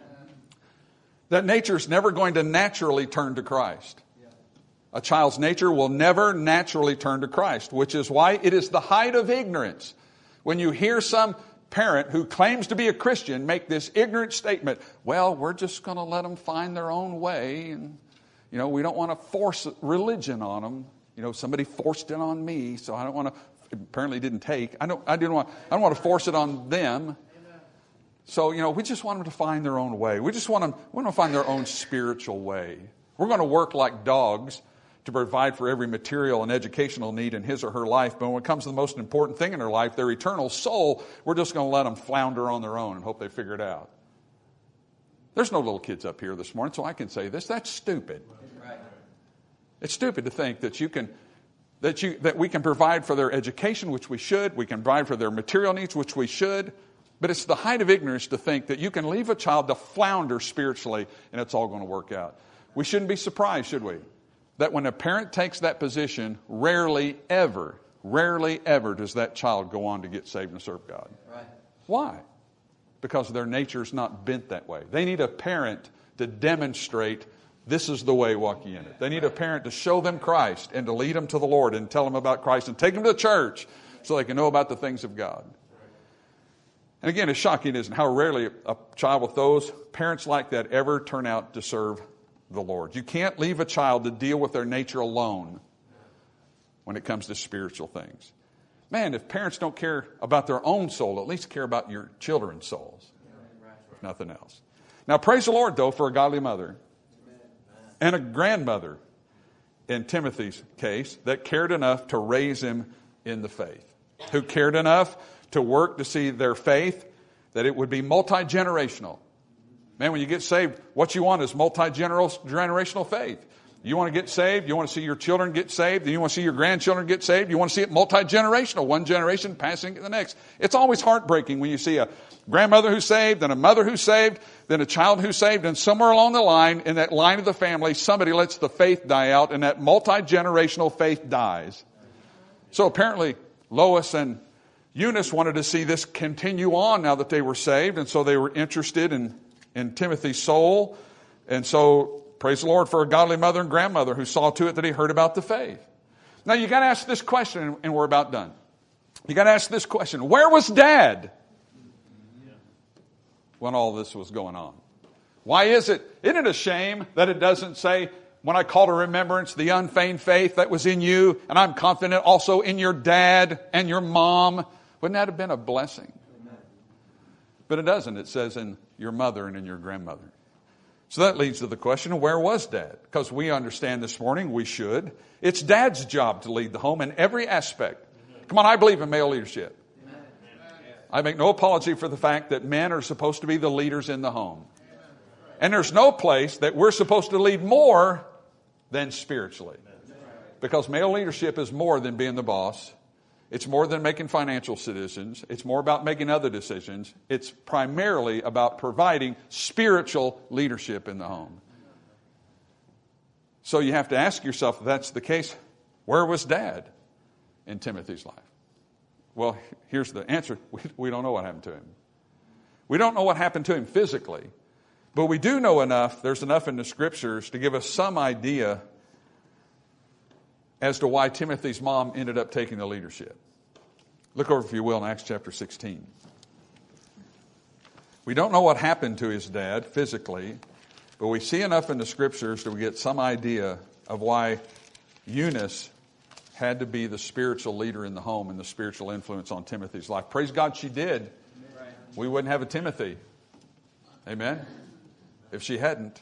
Speaker 1: That nature is never going to naturally turn to Christ. A child's nature will never naturally turn to Christ, which is why it is the height of ignorance when you hear some parent who claims to be a Christian make this ignorant statement, well, we're just going to let them find their own way, and you know, we don't want to force religion on them. You know, somebody forced it on me, so I don't want to. Apparently, didn't take. I don't. I didn't want. I don't want to force it on them. So you know, we just want them to find their own way. We just want them. We want them to find their own spiritual way. We're going to work like dogs to provide for every material and educational need in his or her life. But when it comes to the most important thing in their life, their eternal soul, we're just going to let them flounder on their own and hope they figure it out. There's no little kids up here this morning, so I can say this. That's stupid. It's stupid to think that you can, that you, that we can provide for their education, which we should. We can provide for their material needs, which we should. But it's the height of ignorance to think that you can leave a child to flounder spiritually and it's all going to work out. We shouldn't be surprised, should we? That when a parent takes that position, rarely ever, rarely ever does that child go on to get saved and serve God. Right. Why? Because their nature is not bent that way. They need a parent to demonstrate this is the way, walk ye in it. They need a parent to show them Christ and to lead them to the Lord and tell them about Christ and take them to church so they can know about the things of God. And again, it's shocking, isn't it, how rarely a child with those parents like that ever turn out to serve the Lord. You can't leave a child to deal with their nature alone when it comes to spiritual things. Man, if parents don't care about their own soul, at least care about your children's souls, if nothing else. Now, praise the Lord, though, for a godly mother and a grandmother in Timothy's case, that cared enough to raise him in the faith, who cared enough to work to see their faith, that it would be multi-generational. Man, when you get saved, what you want is multi-generational faith. You want to get saved, you want to see your children get saved, you want to see your grandchildren get saved, you want to see it multi-generational, one generation passing to the next. It's always heartbreaking when you see a grandmother who's saved, and a mother who's saved, then a child who's saved, and somewhere along the line, in that line of the family, somebody lets the faith die out, and that multi-generational faith dies. So apparently, Lois and Eunice wanted to see this continue on now that they were saved, and so they were interested in, in Timothy's soul. And so, praise the Lord for a godly mother and grandmother who saw to it that he heard about the faith. Now, you got to ask this question, and we're about done. You got to ask this question: where was Dad when all this was going on? Why is it? Isn't it a shame that it doesn't say, when I call to remembrance the unfeigned faith that was in you, and I'm confident also in your dad and your mom? Wouldn't that have been a blessing? But it doesn't. It says in your mother and in your grandmother. So that leads to the question, where was Dad? Because we understand this morning, we should. It's Dad's job to lead the home in every aspect. Come on, I believe in male leadership. I make no apology for the fact that men are supposed to be the leaders in the home. And there's no place that we're supposed to lead more than spiritually. Because male leadership is more than being the boss. It's more than making financial decisions. It's more about making other decisions. It's primarily about providing spiritual leadership in the home. So you have to ask yourself, if that's the case, where was Dad in Timothy's life? Well, here's the answer. We, we don't know what happened to him. We don't know what happened to him physically. But we do know enough, there's enough in the Scriptures to give us some idea as to why Timothy's mom ended up taking the leadership. Look over, if you will, in Acts chapter sixteen. We don't know what happened to his dad physically, but we see enough in the Scriptures that we get some idea of why Eunice had to be the spiritual leader in the home and the spiritual influence on Timothy's life. Praise God she did. We wouldn't have a Timothy. Amen? If she hadn't.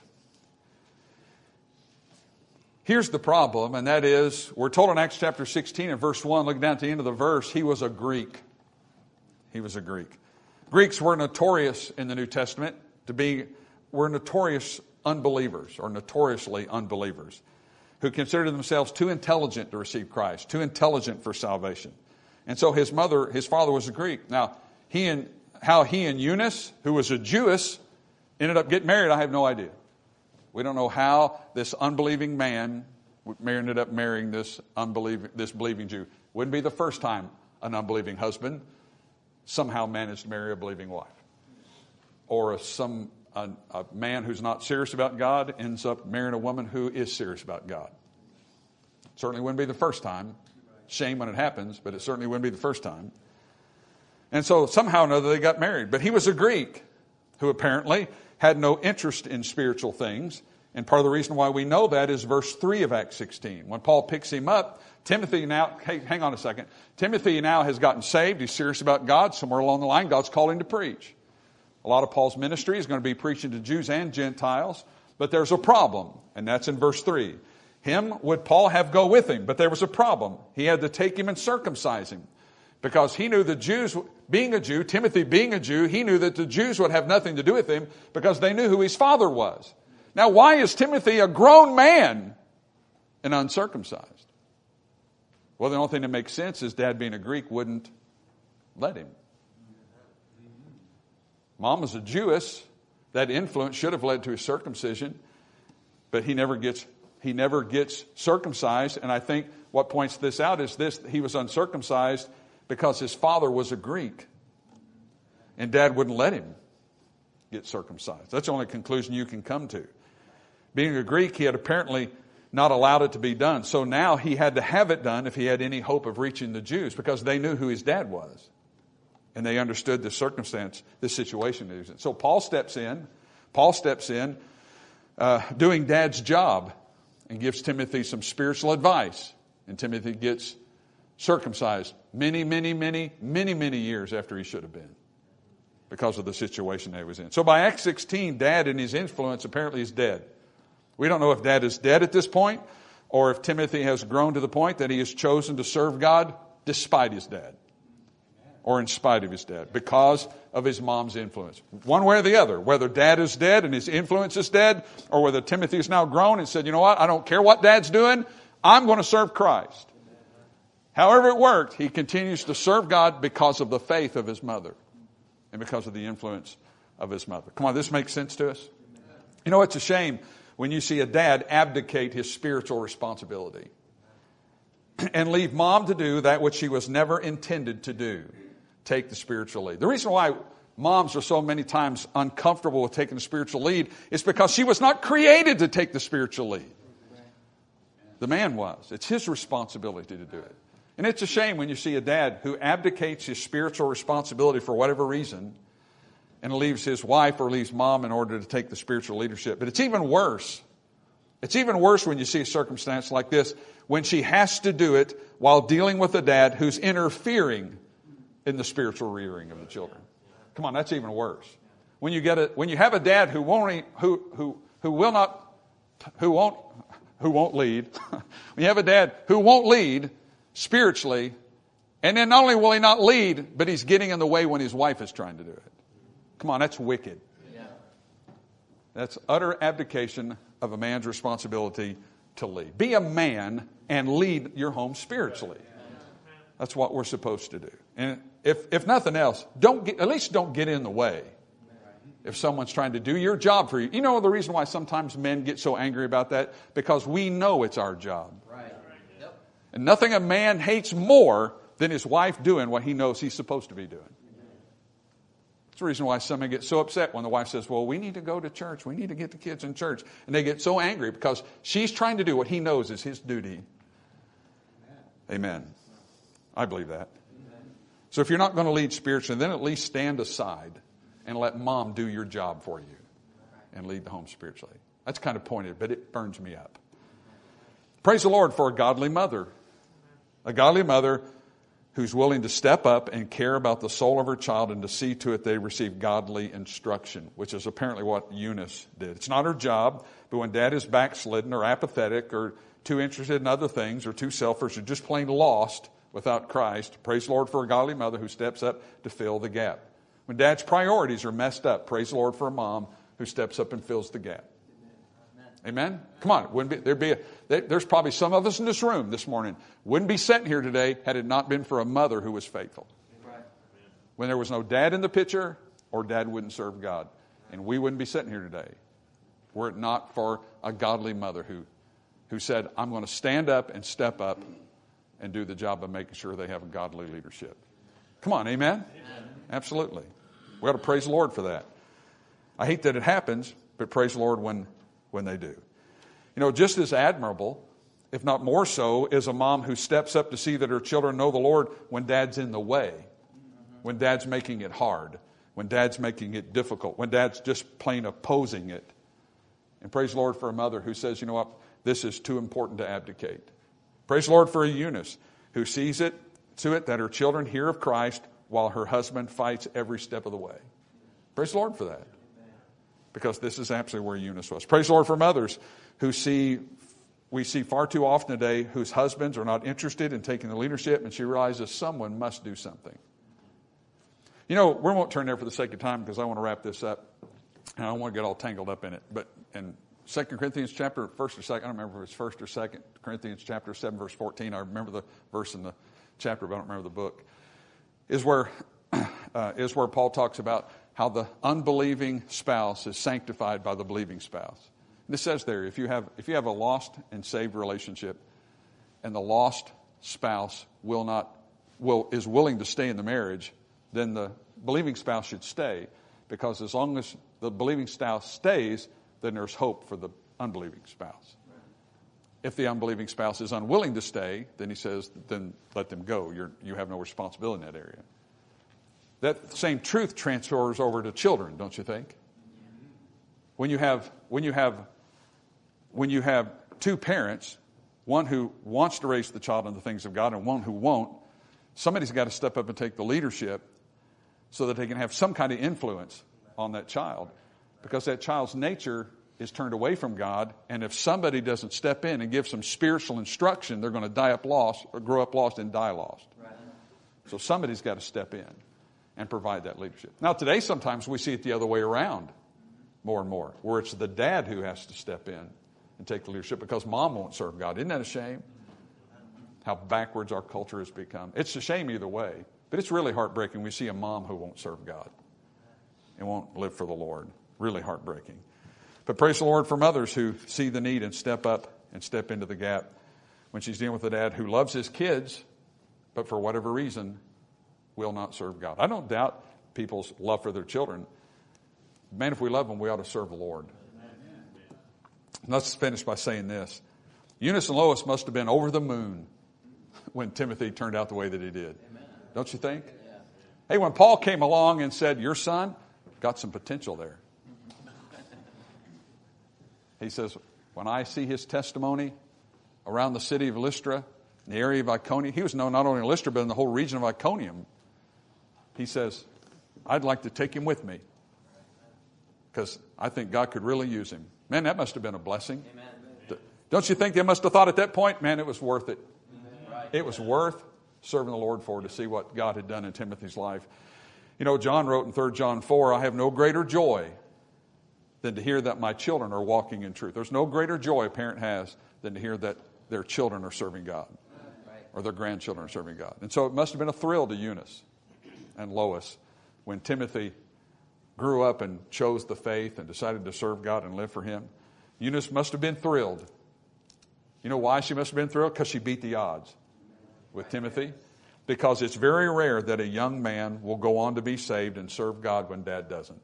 Speaker 1: Here's the problem, and that is, we're told in Acts chapter sixteen and verse one, look down at the end of the verse, he was a Greek. He was a Greek. Greeks were notorious in the New Testament to be, were notorious unbelievers, or notoriously unbelievers, who considered themselves too intelligent to receive Christ, too intelligent for salvation. And so his mother, his father was a Greek. Now, he and how he and Eunice, who was a Jewess, ended up getting married, I have no idea. We don't know how this unbelieving man ended up marrying this unbelieving, this believing Jew. Wouldn't be the first time an unbelieving husband somehow managed to marry a believing wife. Or a, some a, a man who's not serious about God ends up marrying a woman who is serious about God. Certainly wouldn't be the first time. Shame when it happens, but it certainly wouldn't be the first time. And so somehow or another they got married. But he was a Greek who apparently had no interest in spiritual things. And part of the reason why we know that is verse three of Acts sixteen. When Paul picks him up, Timothy now, hey, hang on a second. Timothy now has gotten saved. He's serious about God. Somewhere along the line, God's called him to preach. A lot of Paul's ministry is going to be preaching to Jews and Gentiles. But there's a problem, and that's in verse three. Him would Paul have go with him, but there was a problem. He had to take him and circumcise him. Because he knew the Jews, being a Jew, Timothy being a Jew, he knew that the Jews would have nothing to do with him because they knew who his father was. Now, why is Timothy a grown man and uncircumcised? Well, the only thing that makes sense is Dad, being a Greek, wouldn't let him. Mom was a Jewess. That influence should have led to his circumcision, but he never gets he never gets circumcised. And I think what points this out is this: he was uncircumcised because his father was a Greek, and Dad wouldn't let him get circumcised. That's the only conclusion you can come to. Being a Greek, he had apparently not allowed it to be done. So now he had to have it done if he had any hope of reaching the Jews, because they knew who his dad was. And they understood the circumstance, the situation he was in. So Paul steps in. Paul steps in uh, doing Dad's job and gives Timothy some spiritual advice. And Timothy gets circumcised many, many, many, many, many years after he should have been, because of the situation that he was in. So by Acts sixteen, Dad and his influence apparently is dead. We don't know if Dad is dead at this point or if Timothy has grown to the point that he has chosen to serve God despite his dad, or in spite of his dad, because of his mom's influence. One way or the other, whether dad is dead and his influence is dead, or whether Timothy is now grown and said, you know what, I don't care what dad's doing, I'm going to serve Christ. However it worked, he continues to serve God because of the faith of his mother and because of the influence of his mother. Come on, this makes sense to us? You know, it's a shame when you see a dad abdicate his spiritual responsibility and leave mom to do that which she was never intended to do. Take the spiritual lead. The reason why moms are so many times uncomfortable with taking the spiritual lead is because she was not created to take the spiritual lead. The man was. It's his responsibility to do it. And it's a shame when you see a dad who abdicates his spiritual responsibility for whatever reason and leaves his wife or leaves mom in order to take the spiritual leadership. But it's even worse. It's even worse when you see a circumstance like this, when she has to do it while dealing with a dad who's interfering in the spiritual rearing of the children. Come on, that's even worse. When you get a, when you have a dad who won't who who who will not who won't who won't lead. When you have a dad who won't lead spiritually, and then not only will he not lead, but he's getting in the way when his wife is trying to do it. Come on, that's wicked. Yeah. That's utter abdication of a man's responsibility to lead. Be a man and lead your home spiritually. That's what we're supposed to do. And if if nothing else, don't get, at least don't get in the way. If someone's trying to do your job for you. You know the reason why sometimes men get so angry about that? Because we know it's our job.
Speaker 2: Right. Yep.
Speaker 1: And nothing a man hates more than his wife doing what he knows he's supposed to be doing. That's the reason why some men get so upset when the wife says, well, we need to go to church. We need to get the kids in church. And they get so angry because she's trying to do what he knows is his duty. Amen. Amen. I believe that. Amen. So if you're not going to lead spiritually, then at least stand aside and let mom do your job for you and lead the home spiritually. That's kind of pointed, but it burns me up. Praise the Lord for a godly mother. A godly mother who's willing to step up and care about the soul of her child and to see to it they receive godly instruction, which is apparently what Eunice did. It's not her job, but when dad is backslidden or apathetic or too interested in other things or too selfish or just plain lost without Christ, praise the Lord for a godly mother who steps up to fill the gap. When dad's priorities are messed up, praise the Lord for a mom who steps up and fills the gap. Amen? Amen? Come on. Wouldn't be, there'd be a, there, there's probably some of us in this room this morning wouldn't be sitting here today had it not been for a mother who was faithful. Right. When there was no dad in the picture, or dad wouldn't serve God. And we wouldn't be sitting here today were it not for a godly mother who, who said, I'm going to stand up and step up and do the job of making sure they have a godly leadership. Come on, amen? Amen. Absolutely. We ought to praise the Lord for that. I hate that it happens, but praise the Lord when when they do. You know, just as admirable, if not more so, is a mom who steps up to see that her children know the Lord when dad's in the way, when dad's making it hard, when dad's making it difficult, when dad's just plain opposing it. And praise the Lord for a mother who says, you know what, this is too important to abdicate. Praise the Lord for a Eunice who sees it to it that her children hear of Christ while her husband fights every step of the way. Praise the Lord for that. Because this is absolutely where Eunice was. Praise the Lord for mothers who see, we see far too often today, whose husbands are not interested in taking the leadership, and she realizes someone must do something. You know, we won't turn there for the sake of time because I want to wrap this up, and I don't want to get all tangled up in it. But in Second Corinthians chapter, first or second, I don't remember if it's first or second, Corinthians chapter seven, verse fourteen, I remember the verse in the chapter, but I don't remember the book, is where, uh, is where Paul talks about how the unbelieving spouse is sanctified by the believing spouse. And it says there, if you have if you have a lost and saved relationship, and the lost spouse will not will is willing to stay in the marriage, then the believing spouse should stay, because as long as the believing spouse stays, then there's hope for the unbelieving spouse. If the unbelieving spouse is unwilling to stay, then he says, then let them go. You're, you have no responsibility in that area. That same truth transfers over to children, don't you think? When you have when you have when you have two parents, one who wants to raise the child in the things of God and one who won't, somebody's got to step up and take the leadership so that they can have some kind of influence on that child, because that child's nature is turned away from God, and if somebody doesn't step in and give some spiritual instruction, they're going to die up lost, or grow up lost and die lost.
Speaker 2: Right.
Speaker 1: So somebody's got to step in and provide that leadership. Now today sometimes we see it the other way around more and more, where it's the dad who has to step in and take the leadership because mom won't serve God. Isn't that a shame? How backwards our culture has become. It's a shame either way, but it's really heartbreaking. We see a mom who won't serve God and won't live for the Lord. Really heartbreaking. But praise the Lord for mothers who see the need and step up and step into the gap when she's dealing with a dad who loves his kids, but for whatever reason will not serve God. I don't doubt people's love for their children. Man, if we love them, we ought to serve the Lord. And let's finish by saying this. Eunice and Lois must have been over the moon when Timothy turned out the way that he did. Amen. Don't you think? Yeah. Hey, when Paul came along and said, your son got some potential there. He says, when I see his testimony around the city of Lystra, in the area of Iconium, he was known not only in Lystra, but in the whole region of Iconium. He says, I'd like to take him with me because I think God could really use him. Man, that must have been a blessing. Amen. Don't you think they must have thought at that point, man, it was worth it. Right. It was worth serving the Lord for, to see what God had done in Timothy's life. You know, John wrote in Third John four, I have no greater joy than to hear that my children are walking in truth. There's no greater joy a parent has than to hear that their children are serving God, right, or their grandchildren are serving God. And so it must have been a thrill to Eunice and Lois when Timothy grew up and chose the faith and decided to serve God and live for him. Eunice must have been thrilled. You know why she must have been thrilled? Because she beat the odds with Timothy. Because it's very rare that a young man will go on to be saved and serve God when dad doesn't.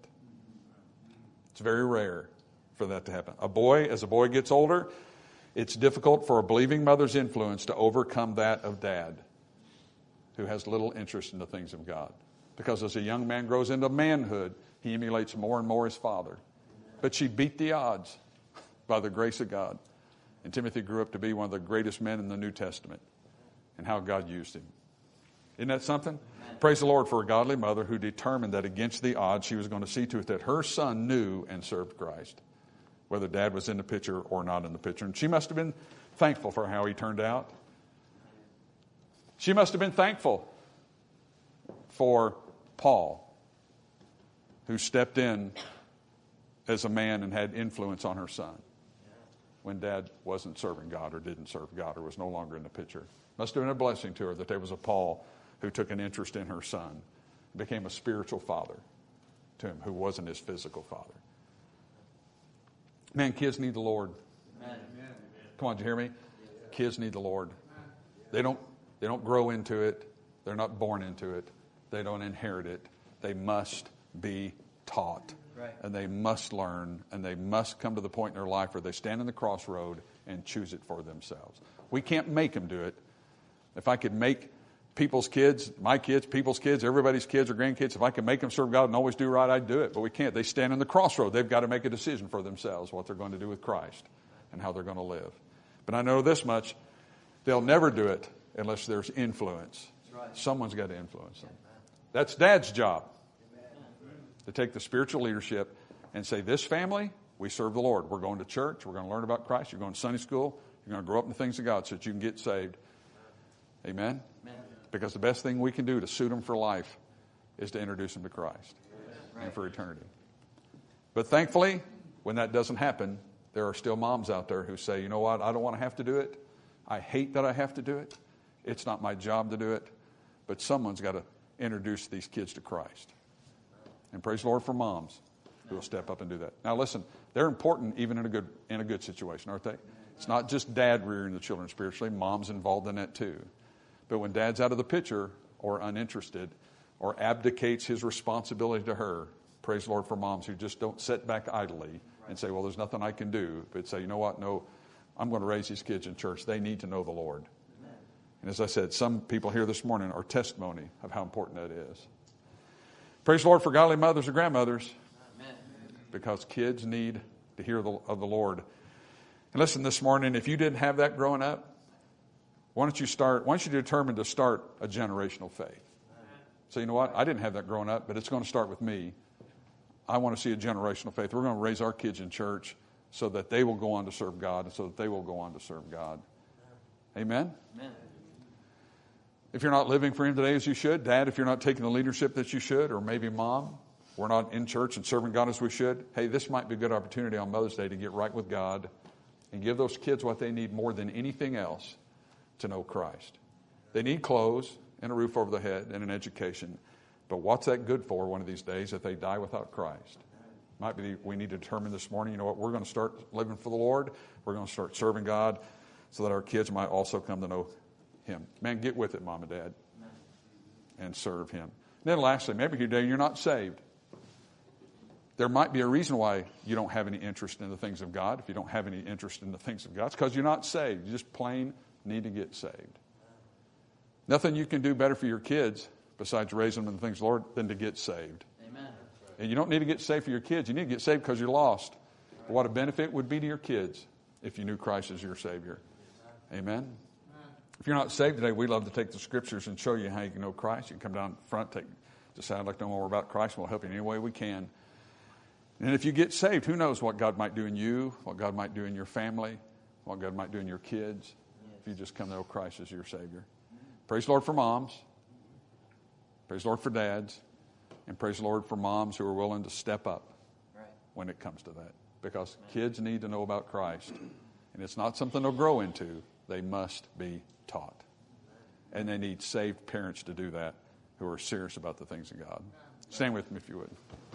Speaker 1: It's very rare for that to happen. A boy, as a boy gets older, it's difficult for a believing mother's influence to overcome that of dad, who has little interest in the things of God. Because as a young man grows into manhood, he emulates more and more his father. But she beat the odds by the grace of God. And Timothy grew up to be one of the greatest men in the New Testament, and how God used him. Isn't that something? Amen. Praise the Lord for a godly mother who determined that against the odds she was going to see to it that her son knew and served Christ, whether dad was in the picture or not in the picture. And she must have been thankful for how he turned out. She must have been thankful for Paul, who stepped in as a man and had influence on her son when dad wasn't serving God or didn't serve God or was no longer in the picture. Must have been a blessing to her that there was a Paul who took an interest in her son, became a spiritual father to him who wasn't his physical father. Man, kids need the Lord. Amen. Come on, did you hear me? Kids need the Lord. They don't, they don't grow into it. They're not born into it. They don't inherit it. They must be taught. Right. And they must learn, and they must come to the point in their life where they stand in the crossroad and choose it for themselves. We can't make them do it. If I could make people's kids, my kids, people's kids, everybody's kids or grandkids, if I could make them serve God and always do right, I'd do it. But we can't. They stand in the crossroad. They've got to make a decision for themselves what they're going to do with Christ and how they're going to live. But I know this much, they'll never do it unless there's influence. Right. Someone's got to influence them. That's Dad's job, to take the spiritual leadership and say, this family, we serve the Lord. We're going to church. We're going to learn about Christ. You're going to Sunday school. You're going to grow up in the things of God so that you can get saved. Amen? Amen. Because the best thing we can do to suit them for life is to introduce them to Christ right. and for eternity. But thankfully, when that doesn't happen, there are still moms out there who say, you know what, I don't want to have to do it. I hate that I have to do it. It's not my job to do it. But someone's got to introduce these kids to Christ. And praise the Lord for moms who will step up and do that. Now listen, they're important even in a good in a good situation, aren't they? It's not just dad rearing the children spiritually. Mom's involved in that too. But when dad's out of the picture or uninterested or abdicates his responsibility to her, praise the Lord for moms who just don't sit back idly and say, well, there's nothing I can do. But say, you know what? No, I'm going to raise these kids in church. They need to know the Lord. And as I said, some people here this morning are testimony of how important that is. Praise the Lord for godly mothers and grandmothers. Amen. Because kids need to hear the, of the Lord. And listen, this morning, if you didn't have that growing up, why don't you start, why don't you determine to start a generational faith? Amen. So you know what? I didn't have that growing up, but it's going to start with me. I want to see a generational faith. We're going to raise our kids in church so that they will go on to serve God and so that they will go on to serve God. Amen?
Speaker 2: Amen.
Speaker 1: If you're not living for Him today as you should, Dad, if you're not taking the leadership that you should, or maybe Mom, we're not in church and serving God as we should, hey, this might be a good opportunity on Mother's Day to get right with God and give those kids what they need more than anything else to know Christ. They need clothes and a roof over their head and an education. But what's that good for one of these days if they die without Christ? Might be we need to determine this morning, you know what, we're going to start living for the Lord. We're going to start serving God so that our kids might also come to know Him. Man, get with it, Mom and Dad, and serve Him. And then lastly, maybe today you're not saved. There might be a reason why you don't have any interest in the things of God. If you don't have any interest in the things of God, it's because you're not saved. You just plain need to get saved. Nothing you can do better for your kids besides raising them in the things of the Lord than to get saved.
Speaker 2: Amen.
Speaker 1: And you don't need to get saved for your kids. You need to get saved because you're lost. But what a benefit would be to your kids if you knew Christ as your Savior. Amen. If you're not saved today, we love to take the Scriptures and show you how you can know Christ. You can come down front, take, decide I'd like to know more about Christ. We'll help you in any way we can. And if you get saved, who knows what God might do in you, what God might do in your family, what God might do in your kids, if you just come to know Christ as your Savior. Praise the Lord for moms. Praise the Lord for dads. And praise the Lord for moms who are willing to step up
Speaker 2: Right.
Speaker 1: when it comes to that. Because kids need to know about Christ. And it's not something they'll grow into. They must be taught. And they need saved parents to do that who are serious about the things of God. Stand with me if you would.